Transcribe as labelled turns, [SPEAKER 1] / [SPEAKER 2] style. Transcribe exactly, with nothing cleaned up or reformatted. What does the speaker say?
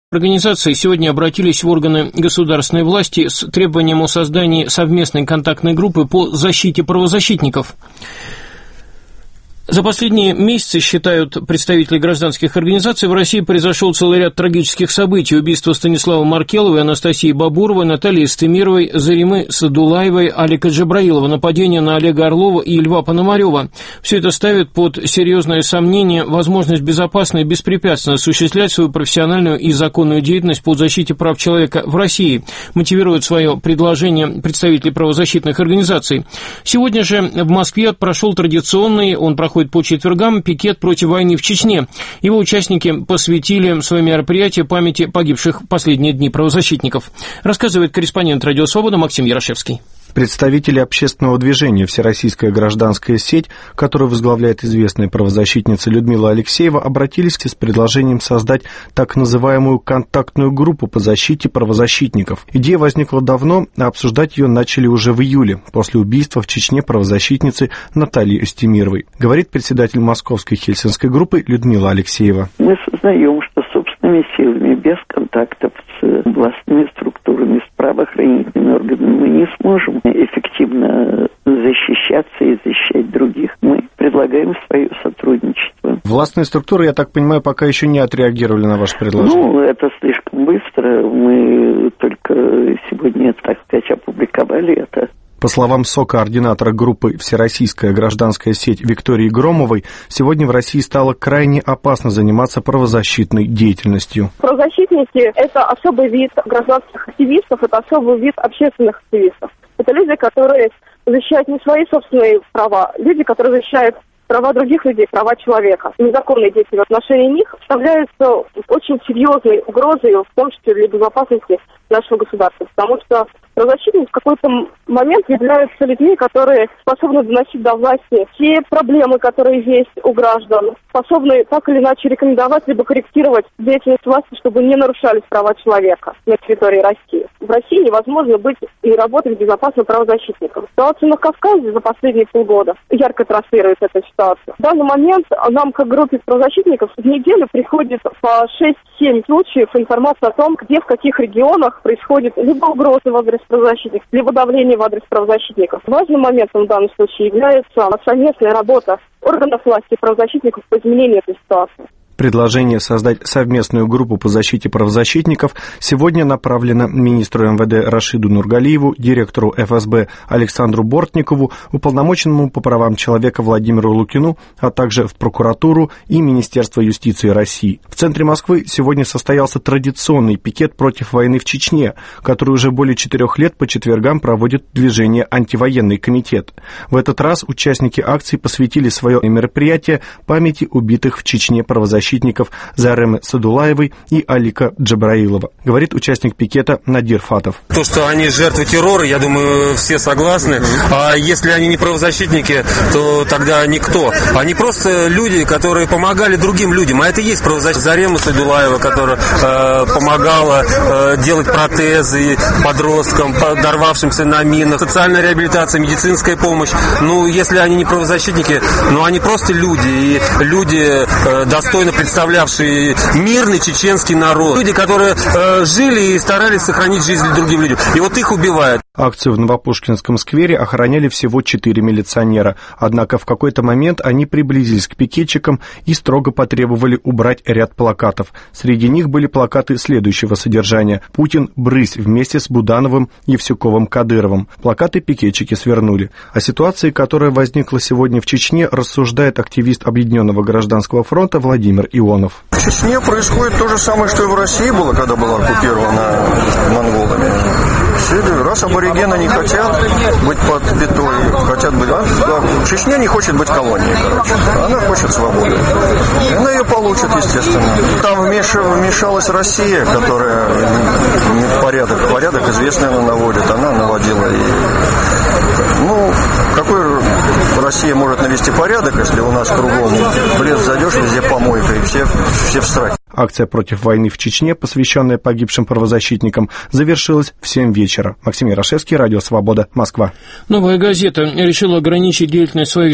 [SPEAKER 1] Организации сегодня обратились в органы государственной власти с требованием о создании совместной контактной группы по защите правозащитников. За последние месяцы, считают представители гражданских организаций, в России произошел целый ряд трагических событий. Убийство Станислава Маркелова, Анастасии Бабуровой, Натальи Стемировой, Заримы Садулаевой, Алика Джабраилова, нападение на Олега Орлова и Льва Пономарёва. Все это ставит под серьезное сомнение возможность безопасно и беспрепятственно осуществлять свою профессиональную и законную деятельность по защите прав человека в России, мотивирует свое предложение представители правозащитных организаций. Сегодня же в Москве прошел традиционный, он проходит по четвергам, пикет против войны в Чечне. Его участники посвятили свои мероприятия памяти погибших в последние дни правозащитников. Рассказывает корреспондент «Радио Свобода» Максим Ярошевский.
[SPEAKER 2] Представители общественного движения «Всероссийская гражданская сеть», которую возглавляет известная правозащитница Людмила Алексеева, обратились с предложением создать так называемую контактную группу по защите правозащитников. Идея возникла давно, а обсуждать ее начали уже в июле, после убийства в Чечне правозащитницы Натальи Стемировой. Говорит председатель московской хельсинской группы Людмила Алексеева.
[SPEAKER 3] Мы сознаем, что собственными силами, без контактов с властными структурами, с правоохранительными органами мы не сможем эффективно защищаться и защищать других. Мы предлагаем свое сотрудничество.
[SPEAKER 2] Властные структуры, я так понимаю, пока еще не отреагировали на ваше предложение.
[SPEAKER 3] Ну, это слишком быстро. Мы только сегодня, так сказать, опубликовали это.
[SPEAKER 2] По словам сокоординатора группы «Всероссийская гражданская сеть» Виктории Громовой, сегодня в России стало крайне опасно заниматься правозащитной деятельностью.
[SPEAKER 4] Правозащитники – это особый вид гражданских активистов, это особый вид общественных активистов. Это люди, которые защищают не свои собственные права, люди, которые защищают права других людей, права человека. Незаконные действия в отношении них представляются очень серьезной угрозой, в том числе для безопасности нашего государства. Потому что правозащитники в какой-то момент являются людьми, которые способны доносить до власти все проблемы, которые есть у граждан, способны так или иначе рекомендовать либо корректировать деятельность власти, чтобы не нарушались права человека на территории России. В России невозможно быть и работать безопасно правозащитником. Ситуация на Кавказе за последние полгода ярко транслирует эту ситуацию. В данный момент нам, как группе правозащитников, в неделю приходит по шесть-семь случаев информации о том, где, в каких регионах происходит либо угрозы в адрес правозащитников, либо давление в адрес правозащитников. Важным моментом в данном случае является совместная работа органов власти и правозащитников по изменению этой ситуации.
[SPEAKER 2] Предложение создать совместную группу по защите правозащитников сегодня направлено министру эм вэ дэ Рашиду Нургалиеву, директору эф эс бэ Александру Бортникову, уполномоченному по правам человека Владимиру Лукину, а также в прокуратуру и Министерство юстиции России. В центре Москвы сегодня состоялся традиционный пикет против войны в Чечне, который уже более четырех лет по четвергам проводит движение «Антивоенный комитет». В этот раз участники акции посвятили свое мероприятие памяти убитых в Чечне правозащитников. защитников Заремы Садулаевой и Алика Джабраилова, говорит участник пикета Надир Фатов.
[SPEAKER 5] То, что они жертвы террора, я думаю, все согласны. А если они не правозащитники, то тогда никто. Они просто люди, которые помогали другим людям. А это и есть правозащитник. Зарема Садулаева, которая э, помогала э, делать протезы подросткам, подорвавшимся на минах, социальная реабилитация, медицинская помощь. Ну, если они не правозащитники, ну, они просто люди. И люди э, достойно представлявшие мирный чеченский народ. Люди, которые э, жили и старались сохранить жизнь другим людям. И вот их убивают.
[SPEAKER 2] Акцию в Новопушкинском сквере охраняли всего четыре милиционера. Однако в какой-то момент они приблизились к пикетчикам и строго потребовали убрать ряд плакатов. Среди них были плакаты следующего содержания: «Путин, брысь» вместе с Будановым, Евсюковым, Кадыровым. Плакаты пикетчики свернули. О ситуации, которая возникла сегодня в Чечне, рассуждает активист Объединенного гражданского фронта Владимир Ионов.
[SPEAKER 6] В Чечне происходит то же самое, что и в России было, когда была оккупирована монголами. Раз аборигены не хотят быть под пятой, хотят быть... А, Чечня не хочет быть колонией, короче. Она хочет свободы. И она ее получит, естественно. Там вмешалась Россия, которая порядок, порядок известный она наводит. Она наводила и... Ну, какой Россия может навести порядок, если у нас кругом в лес зайдешь, везде помойка, и все, все в страхе.
[SPEAKER 2] Акция против войны в Чечне, посвященная погибшим правозащитникам, завершилась в семь вечера. Максим Ярошевский, Радио Свобода, Москва.
[SPEAKER 1] Новая газета решила ограничить деятельность своих